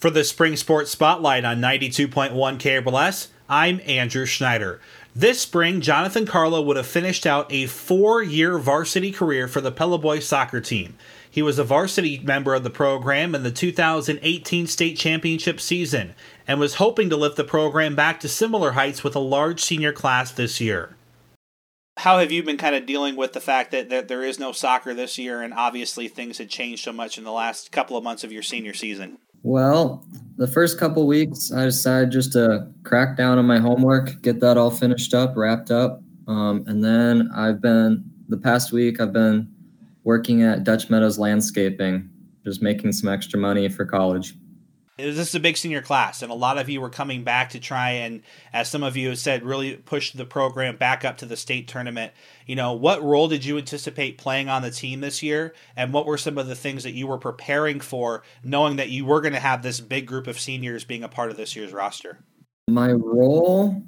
For the Spring Sports Spotlight on 92.1 KRLS, I'm Andrew Schneider. This spring, Jonathan Carlo would have finished out a 4-year varsity career for the Pella Boys soccer team. He was a varsity member of the program in the 2018 state championship season and was hoping to lift the program back to similar heights with a large senior class this year. How have you been kind of dealing with the fact that there is no soccer this year, and obviously things had changed so much in the last couple of months of your senior season? Well, the first couple weeks, I decided just to crack down on my homework, get that all finished up, wrapped up. And then the past week, I've been working at Dutch Meadows Landscaping, just making some extra money for college. This is a big senior class, and a lot of you were coming back to try and, as some of you have said, really push the program back up to the state tournament. You know, what role did you anticipate playing on the team this year, and what were some of the things that you were preparing for, knowing that you were going to have this big group of seniors being a part of this year's roster? My role,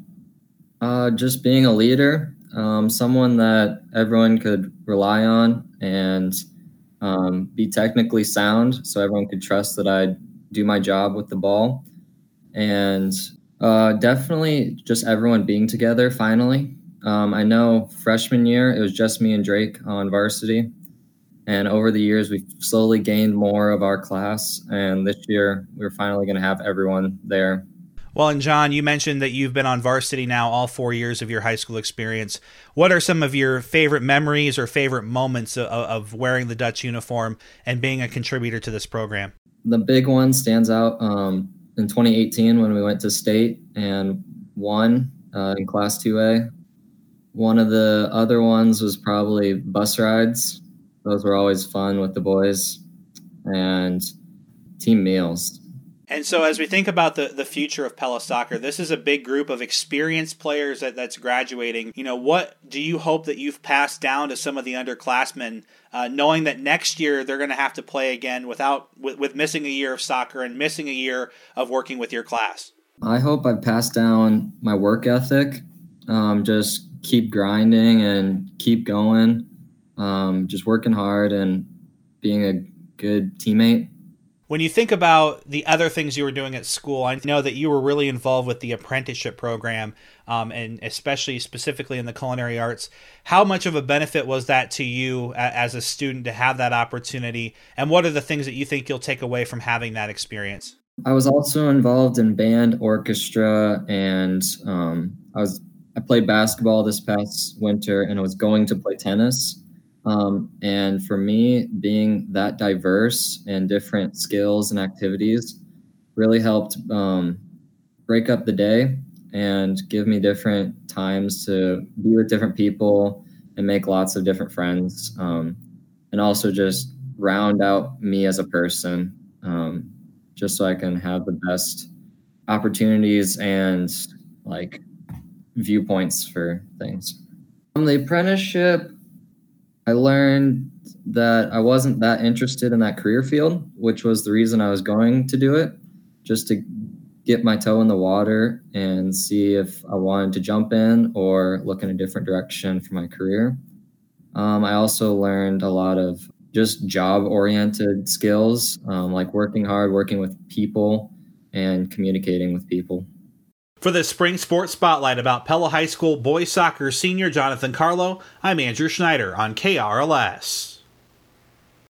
just being a leader, someone that everyone could rely on and be technically sound, so everyone could trust that I'd do my job with the ball, and definitely just everyone being together finally. I know freshman year it was just me and Drake on varsity, and over the years we've slowly gained more of our class, and this year we're finally going to have everyone there. Well, and John, you mentioned that you've been on varsity now all 4 years of your high school experience. What are some of your favorite memories or favorite moments of wearing the Dutch uniform and being a contributor to this program? The big one stands out in 2018 when we went to state and won in Class 2A. One of the other ones was probably bus rides. Those were always fun with the boys, and team meals. And so as we think about the future of Pella Soccer, this is a big group of experienced players that's graduating. You know, what do you hope that you've passed down to some of the underclassmen, knowing that next year they're going to have to play again with missing a year of soccer and missing a year of working with your class? I hope I've passed down my work ethic, just keep grinding and keep going, just working hard and being a good teammate. When you think about the other things you were doing at school, I know that you were really involved with the apprenticeship program, and especially specifically in the culinary arts. How much of a benefit was that to you as a student to have that opportunity? And what are the things that you think you'll take away from having that experience? I was also involved in band, orchestra, and I played basketball this past winter, and I was going to play tennis. And for me, being that diverse and different skills and activities really helped break up the day and give me different times to be with different people and make lots of different friends, and also just round out me as a person, just so I can have the best opportunities and viewpoints for things. The apprenticeship, I learned that I wasn't that interested in that career field, which was the reason I was going to do it, just to get my toe in the water and see if I wanted to jump in or look in a different direction for my career. I also learned a lot of just job-oriented skills, like working hard, working with people, and communicating with people. For the Spring Sports Spotlight about Pella High School boys soccer senior Jonathan Carlo, I'm Andrew Schneider on KRLS.